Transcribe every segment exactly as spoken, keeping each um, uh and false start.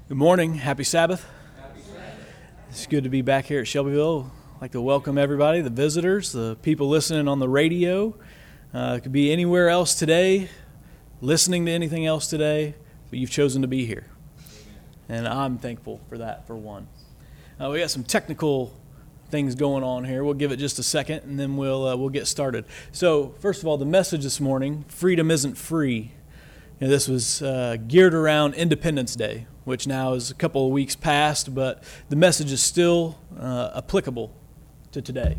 Good morning. Happy Sabbath. Happy Sabbath. It's good to be back here at Shelbyville. I'd like to welcome everybody, the visitors, the people listening on the radio. Uh, it could be anywhere else today, listening to anything else today, but you've chosen to be here. And I'm thankful for that, for one. Uh, we got some technical things going on here. We'll give it just a second, and then we'll uh, we'll get started. So, first of all, the message this morning, freedom isn't free. You know, this was uh, geared around Independence Day, which now is a couple of weeks past, but the message is still uh, applicable to today.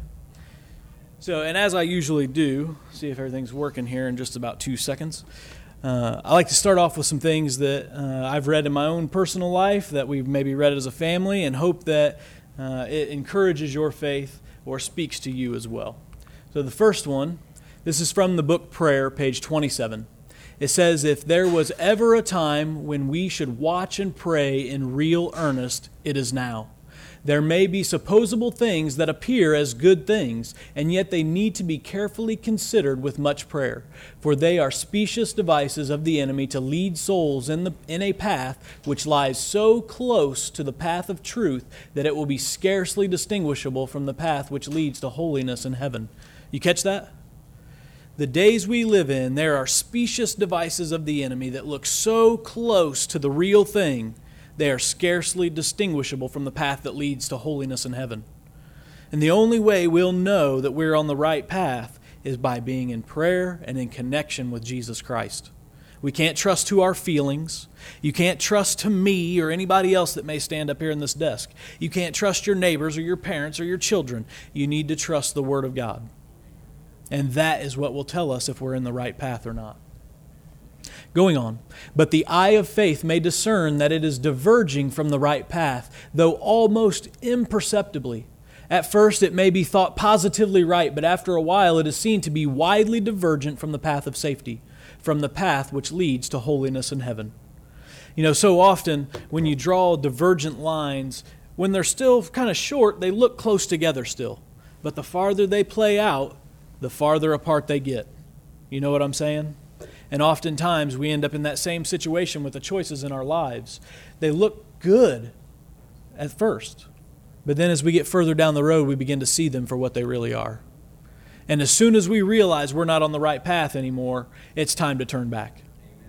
So, and as I usually do, see if everything's working here in just about two seconds. Uh, I like to start off with some things that uh, I've read in my own personal life, that we've maybe read as a family, and hope that uh, it encourages your faith or speaks to you as well. So the first one, this is from the book Prayer, page twenty-seven. It says, "If there was ever a time when we should watch and pray in real earnest, it is now. There may be supposable things that appear as good things, and yet they need to be carefully considered with much prayer, for they are specious devices of the enemy to lead souls in the in a path which lies so close to the path of truth that it will be scarcely distinguishable from the path which leads to holiness in heaven." You catch that? The days we live in, there are specious devices of the enemy that look so close to the real thing, they are scarcely distinguishable from the path that leads to holiness in heaven. And the only way we'll know that we're on the right path is by being in prayer and in connection with Jesus Christ. We can't trust to our feelings. You can't trust to me or anybody else that may stand up here in this desk. You can't trust your neighbors or your parents or your children. You need to trust the Word of God. And that is what will tell us if we're in the right path or not. Going on, "But the eye of faith may discern that it is diverging from the right path, though almost imperceptibly. At first it may be thought positively right, but after a while it is seen to be widely divergent from the path of safety, from the path which leads to holiness in heaven." You know, so often when you draw divergent lines, when they're still kind of short, they look close together still. But the farther they play out, the farther apart they get. You know what I'm saying? And oftentimes we end up in that same situation with the choices in our lives. They look good at first, but then as we get further down the road, we begin to see them for what they really are. And as soon as we realize we're not on the right path anymore, it's time to turn back.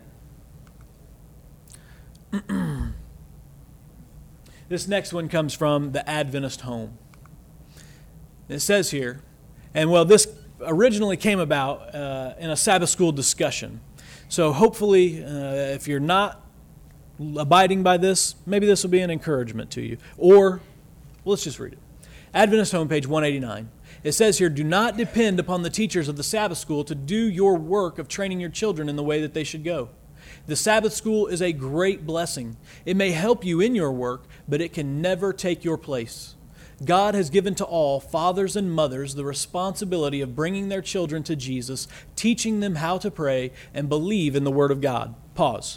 This next one comes from the Adventist Home. It says here, and well, this originally came about uh, in a Sabbath school discussion. So hopefully, uh, if you're not abiding by this, maybe this will be an encouragement to you. Or, well, let's just read it. Adventist Home, page one eighty-nine. It says here, "Do not depend upon the teachers of the Sabbath school to do your work of training your children in the way that they should go. The Sabbath school is a great blessing. It may help you in your work, but it can never take your place. God has given to all, fathers and mothers, the responsibility of bringing their children to Jesus, teaching them how to pray and believe in the Word of God." Pause.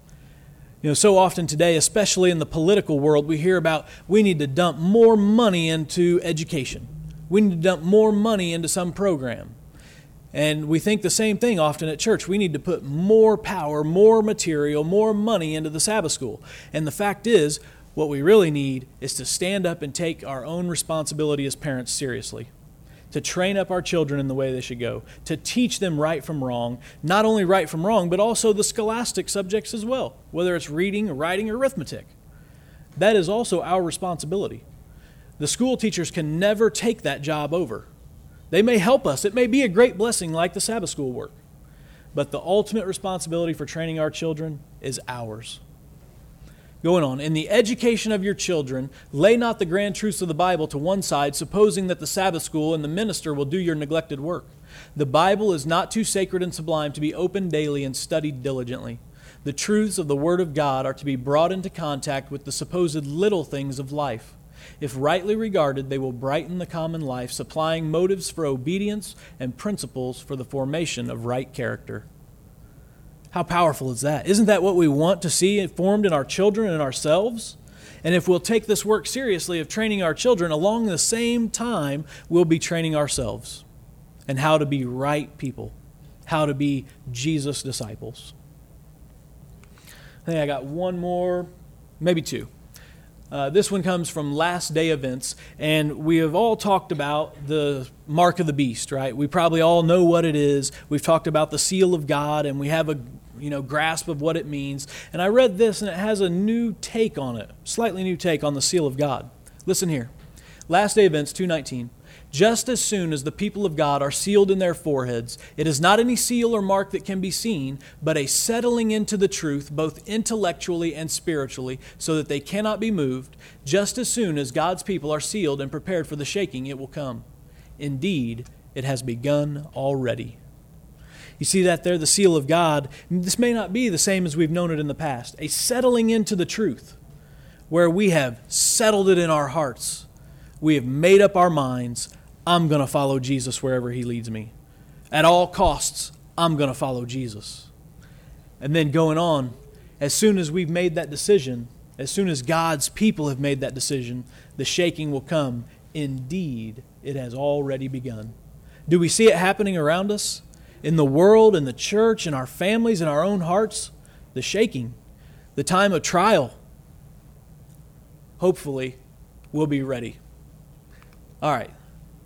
You know, so often today, especially in the political world, we hear about we need to dump more money into education. We need to dump more money into some program. And we think the same thing often at church. We need to put more power, more material, more money into the Sabbath school. And the fact is, what we really need is to stand up and take our own responsibility as parents seriously, to train up our children in the way they should go, to teach them right from wrong, not only right from wrong, but also the scholastic subjects as well, whether it's reading, writing, or arithmetic. That is also our responsibility. The school teachers can never take that job over. They may help us. It may be a great blessing like the Sabbath school work, but the ultimate responsibility for training our children is ours. Going on, "In the education of your children, lay not the grand truths of the Bible to one side, supposing that the Sabbath school and the minister will do your neglected work. The Bible is not too sacred and sublime to be opened daily and studied diligently. The truths of the Word of God are to be brought into contact with the supposed little things of life. If rightly regarded, they will brighten the common life, supplying motives for obedience and principles for the formation of right character." How powerful is that? Isn't that what we want to see formed in our children and ourselves? And if we'll take this work seriously of training our children, along the same time, we'll be training ourselves and how to be right people, how to be Jesus' disciples. I think I got one more maybe two. Uh, this one comes from Last Day Events, and we have all talked about the mark of the beast, right? We probably all know what it is. We've talked about the seal of God, and we have a you know grasp of what it means. And I read this, and it has a new take on it, slightly new take on the seal of God. Listen here. Last Day Events two nineteen. Just as soon as the people of God are sealed in their foreheads, it is not any seal or mark that can be seen, but a settling into the truth, both intellectually and spiritually, so that they cannot be moved. Just as soon as God's people are sealed and prepared for the shaking, it will come. Indeed, it has begun already. You see that there, the seal of God. This may not be the same as we've known it in the past. A settling into the truth, where we have settled it in our hearts. We have made up our minds. I'm going to follow Jesus wherever He leads me. At all costs, I'm going to follow Jesus. And then going on, as soon as we've made that decision, as soon as God's people have made that decision, the shaking will come. Indeed, it has already begun. Do we see it happening around us? In the world, in the church, in our families, in our own hearts? The shaking, the time of trial. Hopefully, we'll be ready. All right.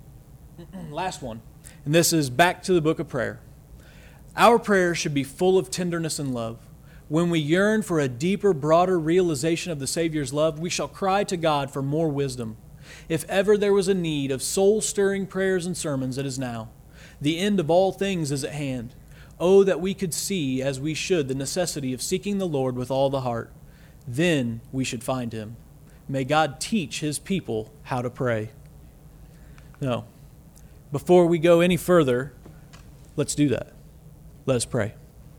Last one. And this is back to the book of prayer. Our prayers should be full of tenderness and love. When we yearn for a deeper, broader realization of the Savior's love, we shall cry to God for more wisdom. If ever there was a need of soul-stirring prayers and sermons, it is now. The end of all things is at hand. Oh, that we could see, as we should, the necessity of seeking the Lord with all the heart. Then we should find Him. May God teach His people how to pray. No. Before we go any further, let's do that. Let us pray.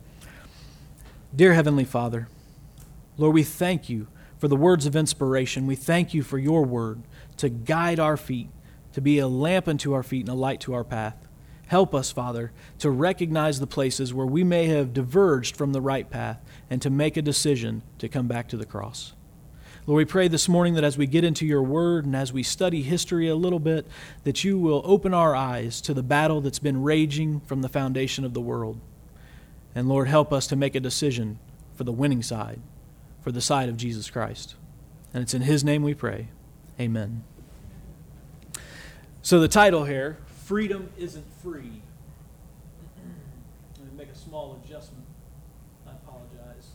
Dear Heavenly Father, Lord, we thank You for the words of inspiration. We thank You for Your word to guide our feet, to be a lamp unto our feet and a light to our path. Help us, Father, to recognize the places where we may have diverged from the right path and to make a decision to come back to the cross. Lord, we pray this morning that as we get into Your word and as we study history a little bit, that You will open our eyes to the battle that's been raging from the foundation of the world. And Lord, help us to make a decision for the winning side, for the side of Jesus Christ. And it's in His name we pray. Amen. So the title here, Freedom Isn't Free. Let me make a small adjustment. I apologize.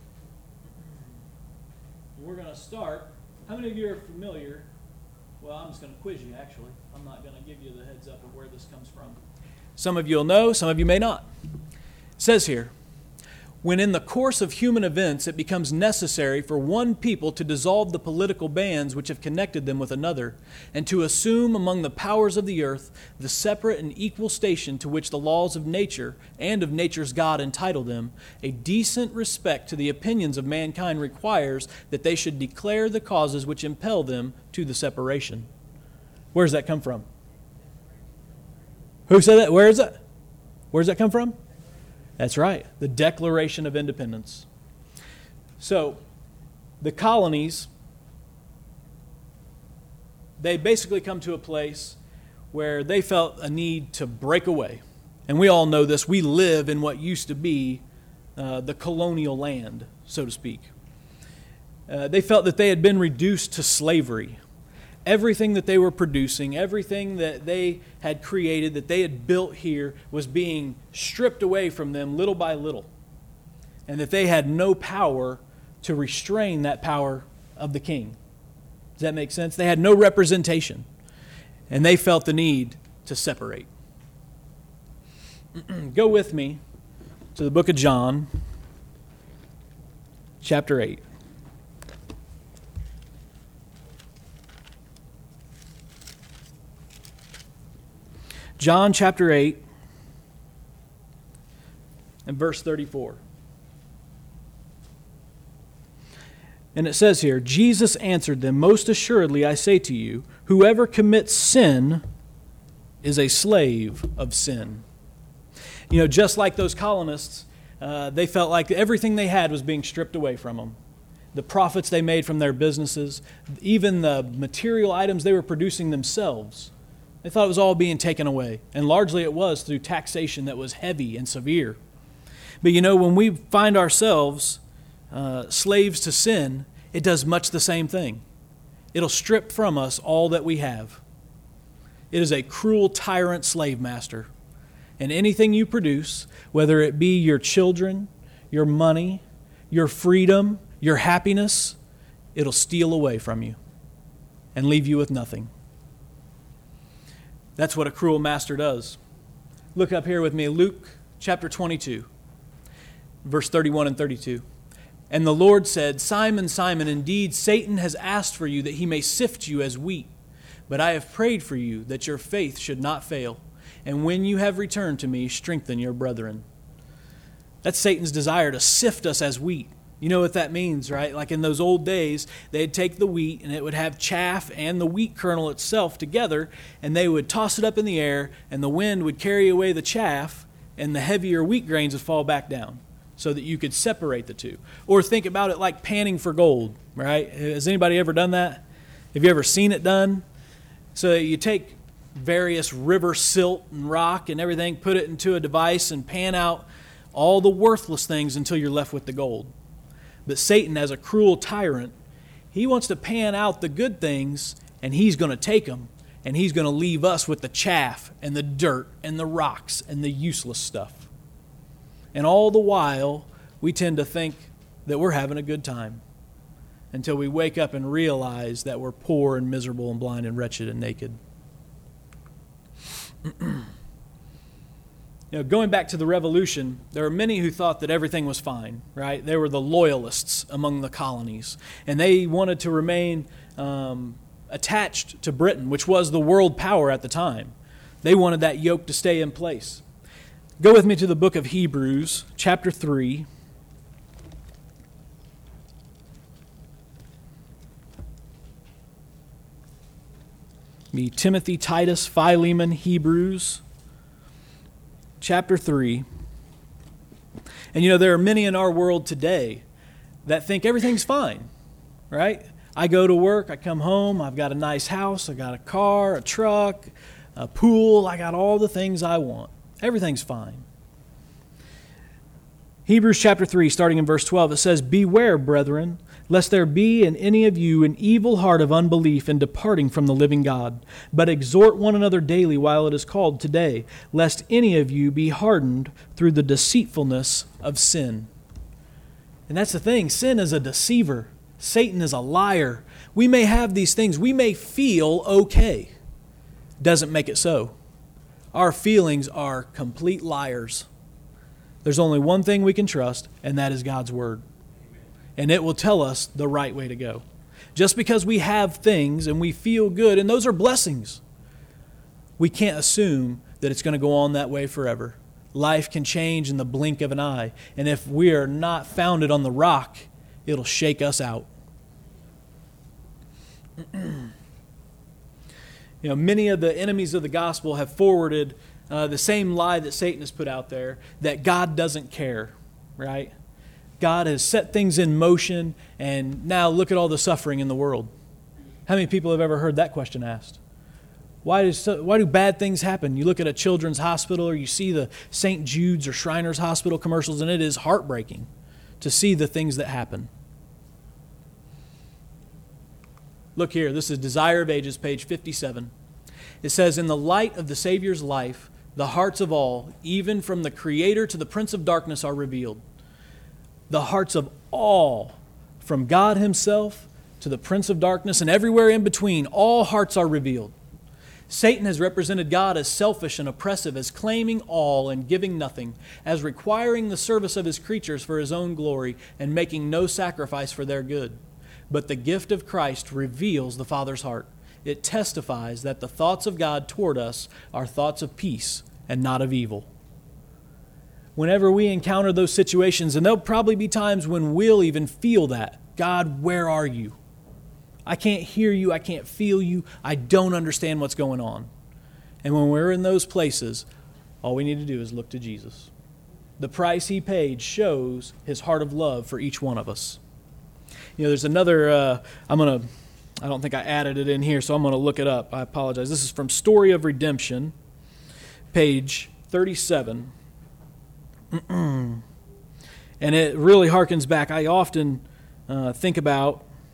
We're going to start. How many of you are familiar? Well, I'm just going to quiz you, actually. I'm not going to give you the heads up of where this comes from. Some of you will know, some of you may not. It says here, when in the course of human events it becomes necessary for one people to dissolve the political bands which have connected them with another, and to assume among the powers of the earth the separate and equal station to which the laws of nature and of nature's God entitle them, a decent respect to the opinions of mankind requires that they should declare the causes which impel them to the separation. Where does that come from? Who said that? Where is that? Where does that come from? That's right, the Declaration of Independence. So, the colonies, they basically come to a place where they felt a need to break away. And we all know this. We live in what used to be uh, the colonial land, so to speak. Uh, they felt that they had been reduced to slavery. Everything that they were producing, everything that they had created, that they had built here, was being stripped away from them little by little. And that they had no power to restrain that power of the king. Does that make sense? They had no representation. And they felt the need to separate. Go with me to the book of John, chapter eight. John chapter eight and verse thirty-four. And it says here, Jesus answered them, most assuredly I say to you, whoever commits sin is a slave of sin. You know, just like those colonists, uh, they felt like everything they had was being stripped away from them. The profits they made from their businesses, even the material items they were producing themselves, they thought it was all being taken away. And largely it was through taxation that was heavy and severe. But you know, when we find ourselves uh, slaves to sin, it does much the same thing. It'll strip from us all that we have. It is a cruel tyrant slave master. And anything you produce, whether it be your children, your money, your freedom, your happiness, it'll steal away from you and leave you with nothing. That's what a cruel master does. Look up here with me, Luke chapter twenty-two, verse thirty-one and thirty-two. And the Lord said, Simon, Simon, indeed Satan has asked for you that he may sift you as wheat. But I have prayed for you that your faith should not fail. And when you have returned to me, strengthen your brethren. That's Satan's desire, to sift us as wheat. You know what that means, right? Like in those old days, they'd take the wheat and it would have chaff and the wheat kernel itself together, and they would toss it up in the air, and the wind would carry away the chaff, and the heavier wheat grains would fall back down so that you could separate the two. Or think about it like panning for gold, right? Has anybody ever done that? Have you ever seen it done? So you take various river silt and rock and everything, put it into a device and pan out all the worthless things until you're left with the gold. But Satan, as a cruel tyrant, he wants to pan out the good things, and he's going to take them, and he's going to leave us with the chaff and the dirt and the rocks and the useless stuff. And all the while, we tend to think that we're having a good time until we wake up and realize that we're poor and miserable and blind and wretched and naked. You know, going back to the Revolution, there were many who thought that everything was fine, right? They were the loyalists among the colonies, and they wanted to remain um, attached to Britain, which was the world power at the time. They wanted that yoke to stay in place. Go with me to the book of Hebrews, chapter three. Be Timothy, Titus, Philemon, Hebrews, chapter three. And you know, there are many in our world today that think everything's fine, right? I go to work, I come home, I've got a nice house, I got a car, a truck, a pool, I got all the things I want. Everything's fine. Hebrews chapter three, starting in verse twelve, it says, Beware, brethren, lest there be in any of you an evil heart of unbelief in departing from the living God. But exhort one another daily while it is called today, lest any of you be hardened through the deceitfulness of sin. And that's the thing. Sin is a deceiver. Satan is a liar. We may have these things. We may feel okay. Doesn't make it so. Our feelings are complete liars. There's only one thing we can trust, and that is God's Word. And it will tell us the right way to go. Just because we have things and we feel good, and those are blessings, we can't assume that it's going to go on that way forever. Life can change in the blink of an eye. And if we are not founded on the rock, it'll shake us out. You know, many of the enemies of the gospel have forwarded uh, the same lie that Satan has put out there, that God doesn't care, right? God has set things in motion, and now look at all the suffering in the world. How many people have ever heard that question asked? Why does why do bad things happen? You look at a children's hospital, or you see the Saint Jude's or Shriners Hospital commercials, and it is heartbreaking to see the things that happen. Look here, this is Desire of Ages, page fifty-seven. It says, In the light of the Savior's life, the hearts of all, even from the Creator to the Prince of Darkness, are revealed. The hearts of all, from God Himself to the Prince of Darkness and everywhere in between, all hearts are revealed. Satan has represented God as selfish and oppressive, as claiming all and giving nothing, as requiring the service of His creatures for His own glory and making no sacrifice for their good. But the gift of Christ reveals the Father's heart. It testifies that the thoughts of God toward us are thoughts of peace and not of evil. Whenever we encounter those situations, and there'll probably be times when we'll even feel that, God, where are you? I can't hear you. I can't feel you. I don't understand what's going on. And when we're in those places, all we need to do is look to Jesus. The price He paid shows His heart of love for each one of us. You know, there's another, uh, I'm going to, I don't think I added it in here, so I'm going to look it up. I apologize. This is from Story of Redemption, page thirty-seven. And it really harkens back. I often uh, think about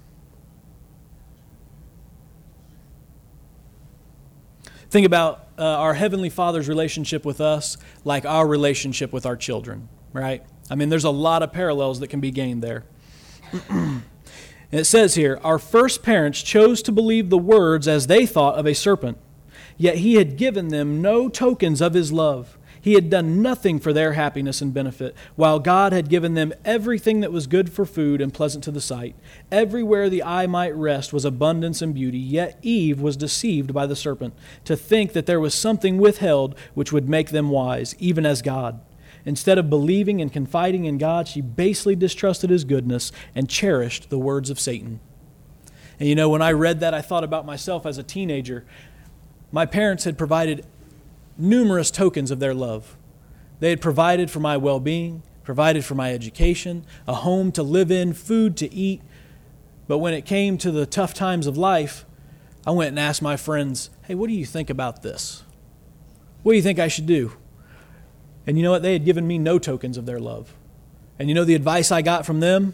Think about uh, our Heavenly Father's relationship with us like our relationship with our children, right? I mean, there's a lot of parallels that can be gained there. And it says here, our first parents chose to believe the words as they thought of a serpent, yet he had given them no tokens of his love. He had done nothing for their happiness and benefit, while God had given them everything that was good for food and pleasant to the sight. Everywhere the eye might rest was abundance and beauty, yet Eve was deceived by the serpent to think that there was something withheld which would make them wise, even as God. Instead of believing and confiding in God, she basely distrusted his goodness and cherished the words of Satan. And you know, when I read that, I thought about myself as a teenager. My parents had provided numerous tokens of their love. They had provided for my well-being, provided for my education, a home to live in, food to eat. But when it came to the tough times of life, I went and asked my friends, hey, what do you think about this? What do you think I should do? And you know what? They had given me no tokens of their love. And you know the advice I got from them?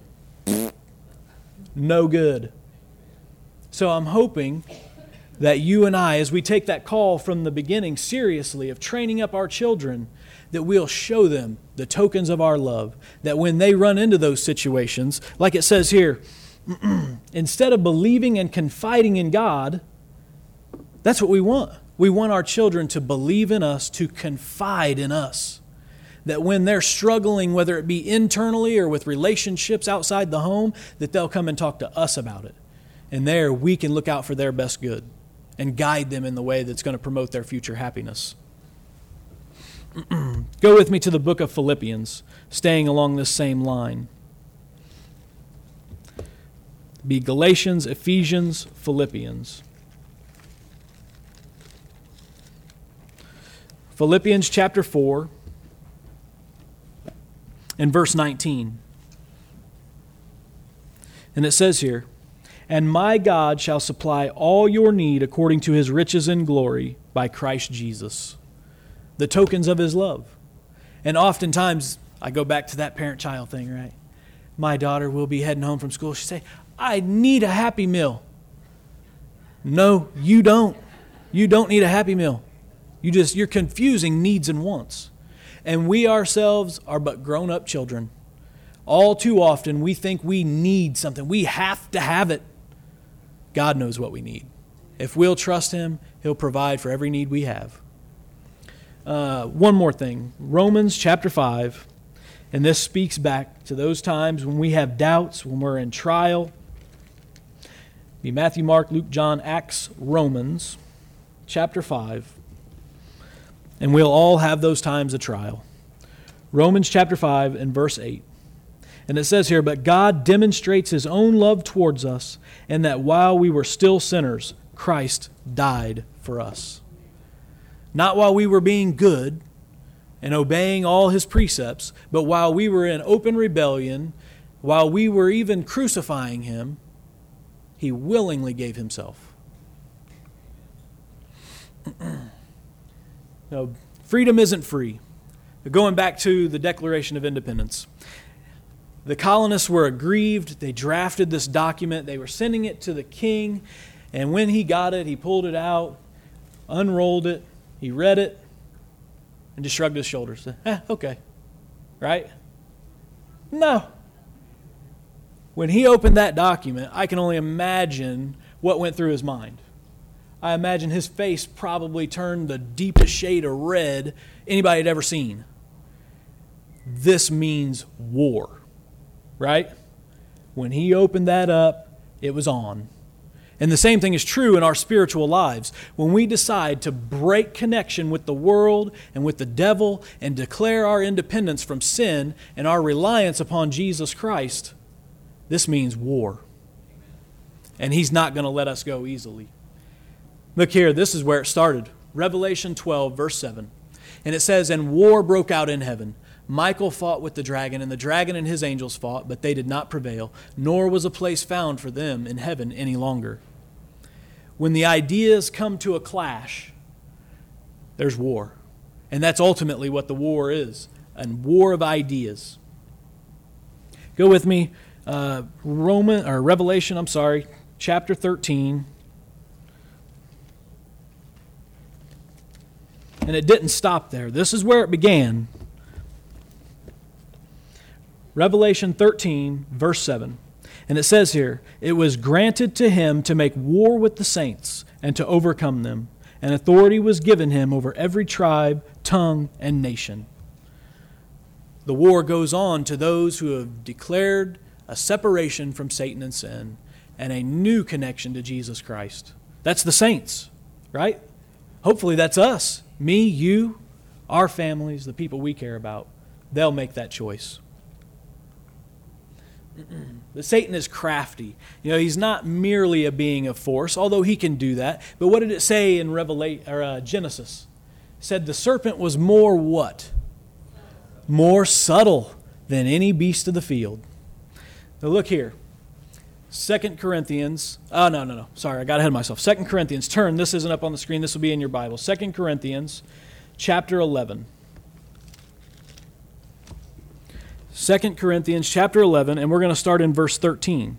No good. So I'm hoping that you and I, as we take that call from the beginning seriously of training up our children, that we'll show them the tokens of our love, that when they run into those situations, like it says here, instead of believing and confiding in God, that's what we want. We want our children to believe in us, to confide in us. That when they're struggling, whether it be internally or with relationships outside the home, that they'll come and talk to us about it. And there we can look out for their best good and guide them in the way that's going to promote their future happiness. Go with me to the book of Philippians, staying along this same line. Be Galatians, Ephesians, Philippians. Philippians chapter four and verse nineteen. And it says here, and my God shall supply all your need according to his riches and glory by Christ Jesus. The tokens of his love. And oftentimes, I go back to that parent-child thing, right? My daughter will be heading home from school. She'll say, I need a Happy Meal. No, you don't. You don't need a Happy Meal. You just, you're confusing needs and wants. And we ourselves are but grown-up children. All too often, we think we need something. We have to have it. God knows what we need. If we'll trust him, he'll provide for every need we have. Uh, one more thing. Romans chapter five. And this speaks back to those times when we have doubts, when we're in trial. Be Matthew, Mark, Luke, John, Acts, Romans chapter five. And we'll all have those times of trial. Romans chapter five and verse eight. And it says here, but God demonstrates his own love towards us, and that while we were still sinners, Christ died for us. Not while we were being good and obeying all his precepts, but while we were in open rebellion, while we were even crucifying him, he willingly gave himself. No, freedom isn't free. Going back to the Declaration of Independence. The colonists were aggrieved. They drafted this document. They were sending it to the king. And when he got it, he pulled it out, unrolled it, he read it, and just shrugged his shoulders. Said, eh, okay. Right? No. When he opened that document, I can only imagine what went through his mind. I imagine his face probably turned the deepest shade of red anybody had ever seen. This means war. Right? When he opened that up, it was on. And the same thing is true in our spiritual lives. When we decide to break connection with the world and with the devil and declare our independence from sin and our reliance upon Jesus Christ, this means war. And he's not going to let us go easily. Look here, this is where it started. Revelation twelve, verse seven. And it says, and war broke out in heaven. Michael fought with the dragon, and the dragon and his angels fought, but they did not prevail, nor was a place found for them in heaven any longer. When the ideas come to a clash, there's war. And that's ultimately what the war is, a war of ideas. Go with me, uh, Roman or Revelation, I'm sorry, chapter thirteen. And it didn't stop there. This is where it began. Revelation thirteen, verse seven. And it says here, "It was granted to him to make war with the saints and to overcome them. And authority was given him over every tribe, tongue, and nation." The war goes on to those who have declared a separation from Satan and sin and a new connection to Jesus Christ. That's the saints, right? Hopefully that's us. Me, you, our families, the people we care about. They'll make that choice. But Satan is crafty. You know, he's not merely a being of force, although he can do that. But what did it say in Revelation or uh, Genesis? It said the serpent was more what? More subtle than any beast of the field. Now look here. Second Corinthians. Oh, no, no, no. Sorry, I got ahead of myself. Second Corinthians. Turn. This isn't up on the screen. This will be in your Bible. Second Corinthians chapter eleven. Second Corinthians chapter eleven, and we're going to start in verse thirteen.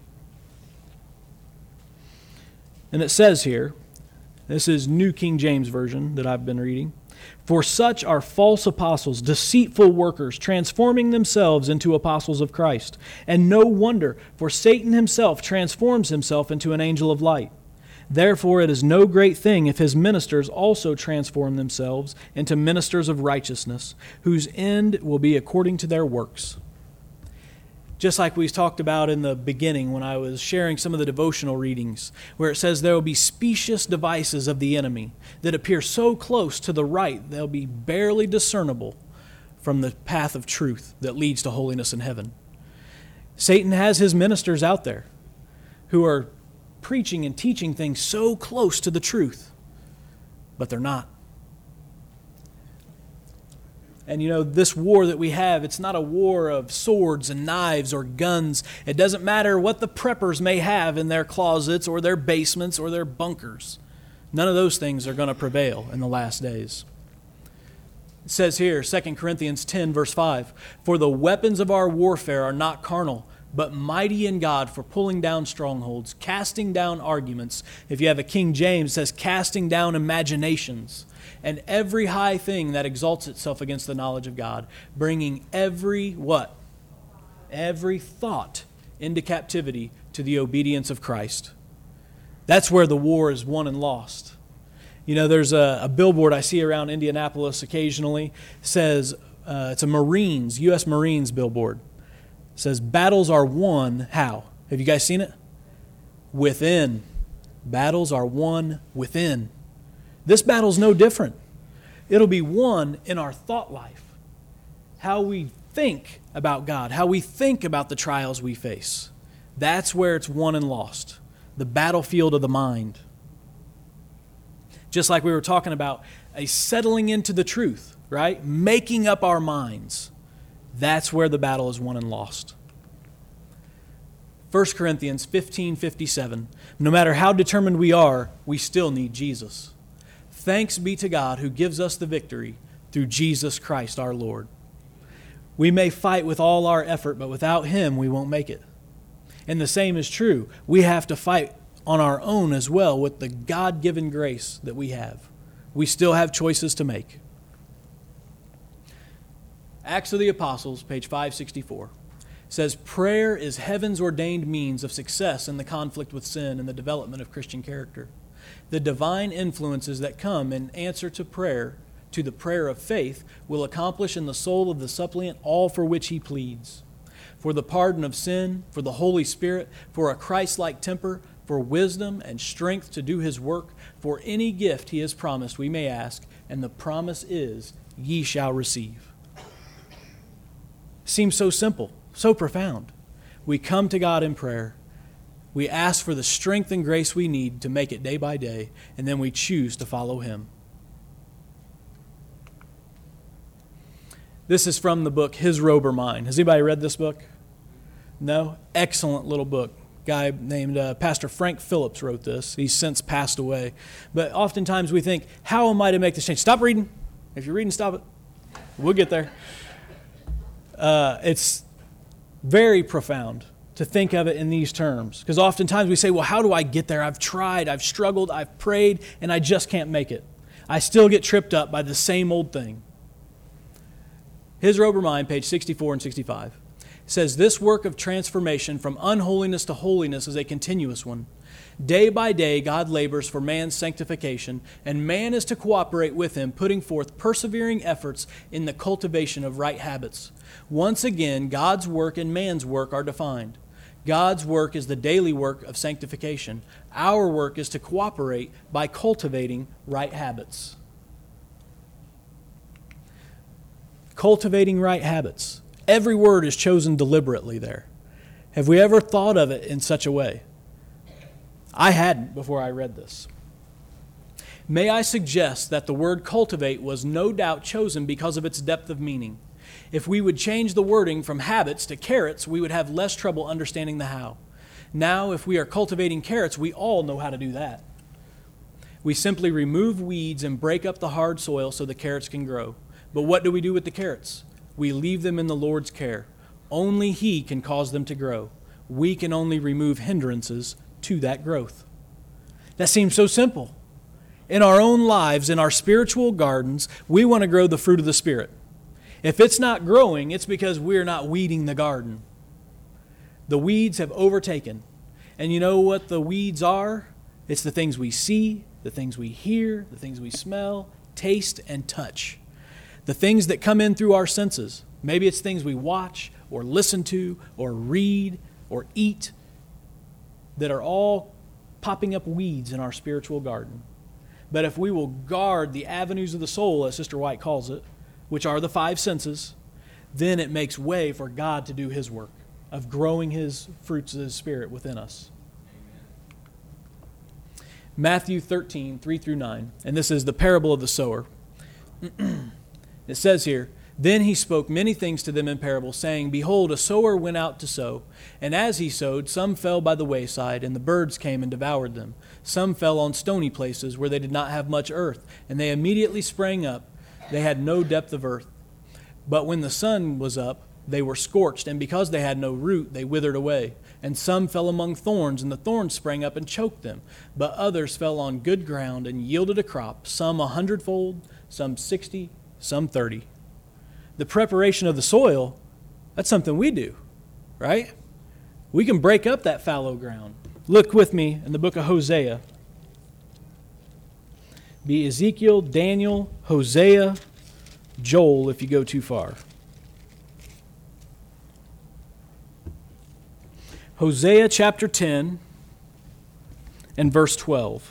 And it says here, this is New King James Version that I've been reading. "For such are false apostles, deceitful workers, transforming themselves into apostles of Christ. And no wonder, for Satan himself transforms himself into an angel of light. Therefore it is no great thing if his ministers also transform themselves into ministers of righteousness, whose end will be according to their works." Just like we talked about in the beginning when I was sharing some of the devotional readings, where it says there will be specious devices of the enemy that appear so close to the right they'll be barely discernible from the path of truth that leads to holiness in heaven. Satan has his ministers out there who are preaching and teaching things so close to the truth, but they're not. And you know, this war that we have, it's not a war of swords and knives or guns. It doesn't matter what the preppers may have in their closets or their basements or their bunkers. None of those things are going to prevail in the last days. It says here, Second Corinthians ten, verse five, "For the weapons of our warfare are not carnal, but mighty in God for pulling down strongholds, casting down arguments." If you have a King James, it says casting down imaginations. "And every high thing that exalts itself against the knowledge of God, bringing every," what? "Every thought into captivity to the obedience of Christ." That's where the war is won and lost. You know, there's a, a billboard I see around Indianapolis occasionally. It says, uh, it's a Marines, U S Marines billboard. It says, "Battles are won," how? Have you guys seen it? Within. Battles are won within. This battle's no different. It'll be won in our thought life. How we think about God, how we think about the trials we face. That's where it's won and lost. The battlefield of the mind. Just like we were talking about a settling into the truth, right? Making up our minds. That's where the battle is won and lost. First Corinthians fifteen fifty-seven. "No matter how determined we are, we still need Jesus. Thanks be to God who gives us the victory through Jesus Christ our Lord." We may fight with all our effort, but without Him we won't make it. And the same is true. We have to fight on our own as well with the God-given grace that we have. We still have choices to make. Acts of the Apostles, page five sixty-four, says, "Prayer is heaven's ordained means of success in the conflict with sin and the development of Christian character. The divine influences that come in answer to prayer, to the prayer of faith, will accomplish in the soul of the suppliant all for which he pleads. For the pardon of sin, for the Holy Spirit, for a Christ-like temper, for wisdom and strength to do His work, for any gift He has promised we may ask, and the promise is, ye shall receive." Seems so simple, so profound. We come to God in prayer. We ask for the strength and grace we need to make it day by day, and then we choose to follow Him. This is from the book, His Robe or Mine. Has anybody read this book? No? Excellent little book. Guy named uh, Pastor Frank Phillips wrote this. He's since passed away. But oftentimes we think, how am I to make this change? Stop reading. If you're reading, stop it. We'll get there. Uh, it's very profound to think of it in these terms. Because oftentimes we say, well, how do I get there? I've tried, I've struggled, I've prayed, and I just can't make it. I still get tripped up by the same old thing. His Rober Mind, page sixty-four and sixty-five, says, this work of transformation from unholiness to holiness is a continuous one. Day by day, God labors for man's sanctification, and man is to cooperate with him, putting forth persevering efforts in the cultivation of right habits. Once again, God's work and man's work are defined. God's work is the daily work of sanctification. Our work is to cooperate by cultivating right habits. Cultivating right habits. Every word is chosen deliberately there. Have we ever thought of it in such a way? I hadn't before I read this. May I suggest that the word cultivate was no doubt chosen because of its depth of meaning. If we would change the wording from habits to carrots, we would have less trouble understanding the how. Now, if we are cultivating carrots, we all know how to do that. We simply remove weeds and break up the hard soil so the carrots can grow. But what do we do with the carrots? We leave them in the Lord's care. Only He can cause them to grow. We can only remove hindrances to that growth. That seems so simple. In our own lives, in our spiritual gardens, we want to grow the fruit of the Spirit. If it's not growing, it's because we're not weeding the garden. The weeds have overtaken. And you know what the weeds are? It's the things we see, the things we hear, the things we smell, taste, and touch. The things that come in through our senses. Maybe it's things we watch or listen to or read or eat that are all popping up weeds in our spiritual garden. But if we will guard the avenues of the soul, as Sister White calls it, which are the five senses, then it makes way for God to do His work of growing His fruits of His Spirit within us. Amen. Matthew thirteen, three through nine, and this is the parable of the sower. It says here, then He spoke many things to them in parables, saying, behold, a sower went out to sow. And as he sowed, some fell by the wayside, and the birds came and devoured them. Some fell on stony places where they did not have much earth, and they immediately sprang up. They had no depth of earth. But when the sun was up, they were scorched, and because they had no root, they withered away. And some fell among thorns, and the thorns sprang up and choked them. But others fell on good ground and yielded a crop, some a hundredfold, some sixty, some thirty. The preparation of the soil, that's something we do, right? We can break up that fallow ground. Look with me in the book of Hosea. Be Ezekiel, Daniel, Hosea, Joel if you go too far. Hosea chapter ten and verse twelve.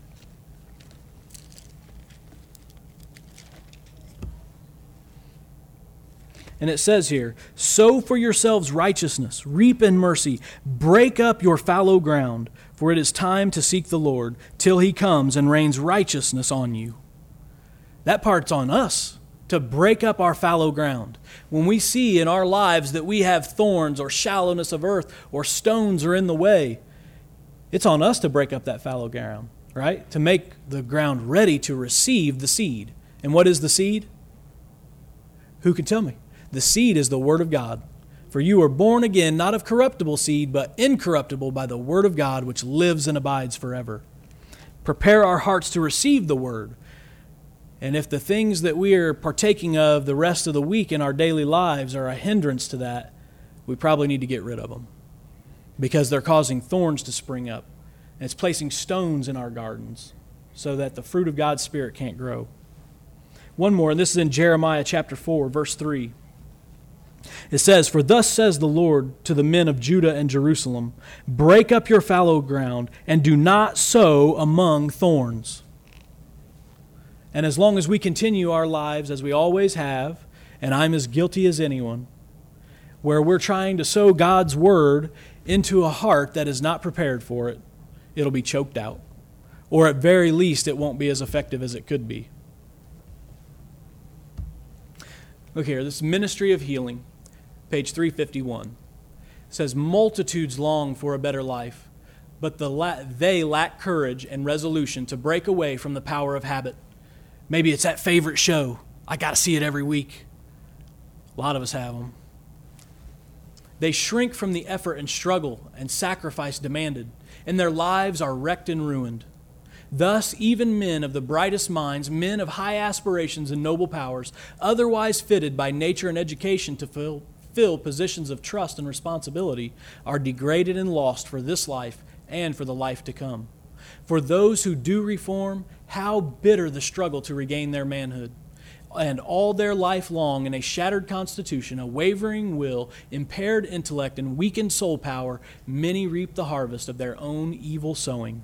And it says here, sow for yourselves righteousness, reap in mercy, break up your fallow ground, for it is time to seek the Lord, till He comes and rains righteousness on you. That part's on us, to break up our fallow ground. When we see in our lives that we have thorns or shallowness of earth or stones are in the way, it's on us to break up that fallow ground, right? To make the ground ready to receive the seed. And what is the seed? Who can tell me? The seed is the Word of God. For you are born again, not of corruptible seed, but incorruptible by the Word of God, which lives and abides forever. Prepare our hearts to receive the Word. And if the things that we are partaking of the rest of the week in our daily lives are a hindrance to that, we probably need to get rid of them. Because they're causing thorns to spring up. And it's placing stones in our gardens so that the fruit of God's Spirit can't grow. One more, and this is in Jeremiah chapter four, verse three. It says, for thus says the Lord to the men of Judah and Jerusalem, break up your fallow ground and do not sow among thorns. And as long as we continue our lives as we always have, and I'm as guilty as anyone, where we're trying to sow God's word into a heart that is not prepared for it, it'll be choked out. Or at very least, it won't be as effective as it could be. Look here, this Ministry of Healing, page three fifty-one. It says, multitudes long for a better life, but the la- they lack courage and resolution to break away from the power of habit. Maybe it's that favorite show. I got to see it every week. A lot of us have them. They shrink from the effort and struggle and sacrifice demanded, and their lives are wrecked and ruined. Thus, even men of the brightest minds, men of high aspirations and noble powers, otherwise fitted by nature and education to fill, fill positions of trust and responsibility, are degraded and lost for this life and for the life to come. For those who do reform, how bitter the struggle to regain their manhood. And all their life long, in a shattered constitution, a wavering will, impaired intellect, and weakened soul power, many reap the harvest of their own evil sowing.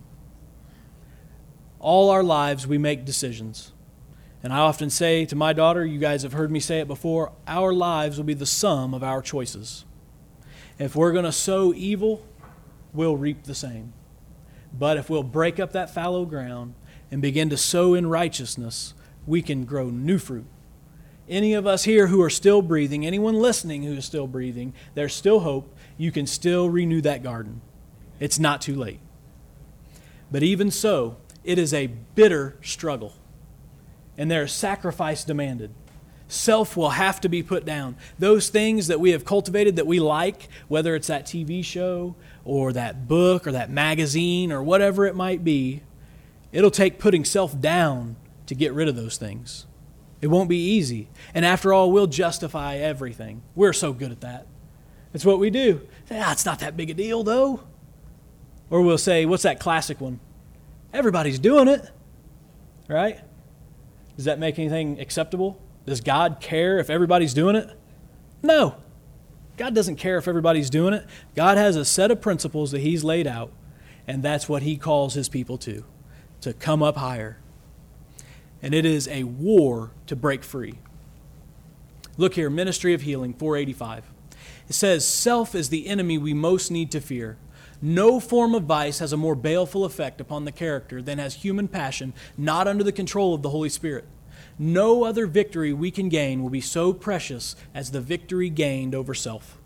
All our lives we make decisions. And I often say to my daughter, you guys have heard me say it before, our lives will be the sum of our choices. If we're going to sow evil, we'll reap the same. But if we'll break up that fallow ground and begin to sow in righteousness, we can grow new fruit. Any of us here who are still breathing, anyone listening who is still breathing, there's still hope. You can still renew that garden. It's not too late. But even so, it is a bitter struggle, and there is sacrifice demanded. Self will have to be put down. Those things that we have cultivated that we like, whether it's that T V show or that book or that magazine or whatever it might be, it'll take putting self down to get rid of those things. It won't be easy. And after all, we'll justify everything. We're so good at that. It's what we do. Ah, it's not that big a deal, though. Or we'll say, what's that classic one? Everybody's doing it, right? Does that make anything acceptable? Does God care if everybody's doing it? No. God doesn't care if everybody's doing it. God has a set of principles that He's laid out, and that's what He calls His people to, to come up higher. And it is a war to break free. Look here, Ministry of Healing, four eighty-five. It says, self is the enemy we most need to fear. No form of vice has a more baleful effect upon the character than has human passion not under the control of the Holy Spirit. No other victory we can gain will be so precious as the victory gained over self.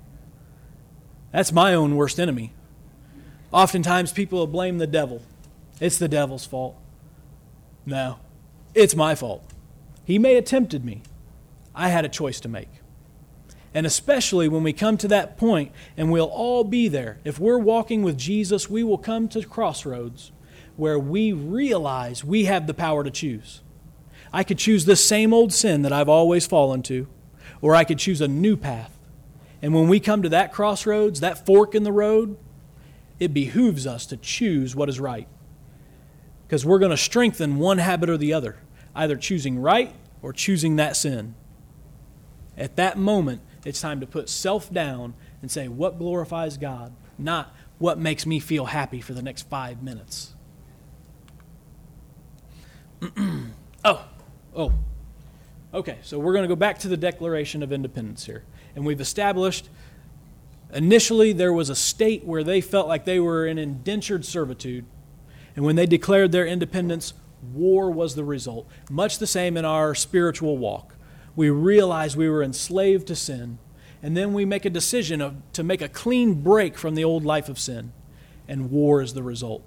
That's my own worst enemy. Oftentimes people will blame the devil. It's the devil's fault. No, it's my fault. He may have tempted me. I had a choice to make. And especially when we come to that point, and we'll all be there. If we're walking with Jesus, we will come to crossroads where we realize we have the power to choose. I could choose the same old sin that I've always fallen to, or I could choose a new path. And when we come to that crossroads, that fork in the road, it behooves us to choose what is right. Because we're going to strengthen one habit or the other, either choosing right or choosing that sin. At that moment, it's time to put self down and say, what glorifies God, not what makes me feel happy for the next five minutes. oh, oh. Okay, so we're going to go back to the Declaration of Independence here. And we've established, initially there was a state where they felt like they were in indentured servitude. And when they declared their independence, war was the result. Much the same in our spiritual walk. We realized we were enslaved to sin, and then we make a decision of, to make a clean break from the old life of sin, and war is the result.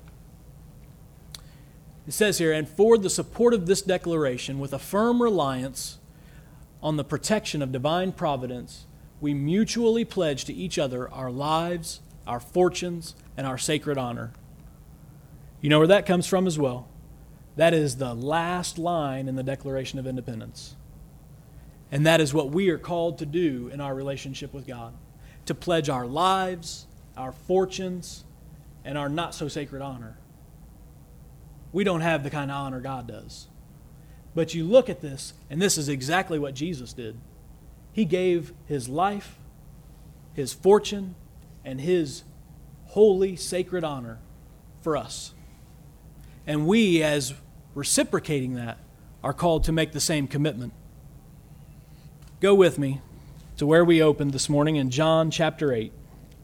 It says here, and for the support of this declaration, with a firm reliance on the protection of divine providence, we mutually pledge to each other our lives, our fortunes, and our sacred honor. You know where that comes from as well. That is the last line in the Declaration of Independence. And that is what we are called to do in our relationship with God. To pledge our lives, our fortunes, and our not-so-sacred honor. We don't have the kind of honor God does. But you look at this, and this is exactly what Jesus did. He gave His life, His fortune, and His holy, sacred honor for us. And we, as reciprocating that, are called to make the same commitment. Go with me to where we opened this morning in John chapter eight.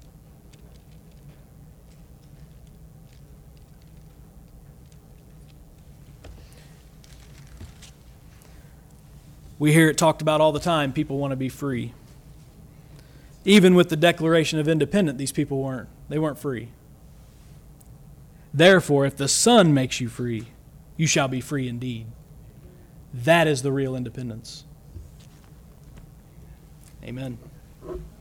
We hear it talked about all the time. People want to be free. Even with the Declaration of Independence, these people weren't. They weren't free. Therefore, if the Son makes you free, you shall be free indeed. That is the real independence. Amen.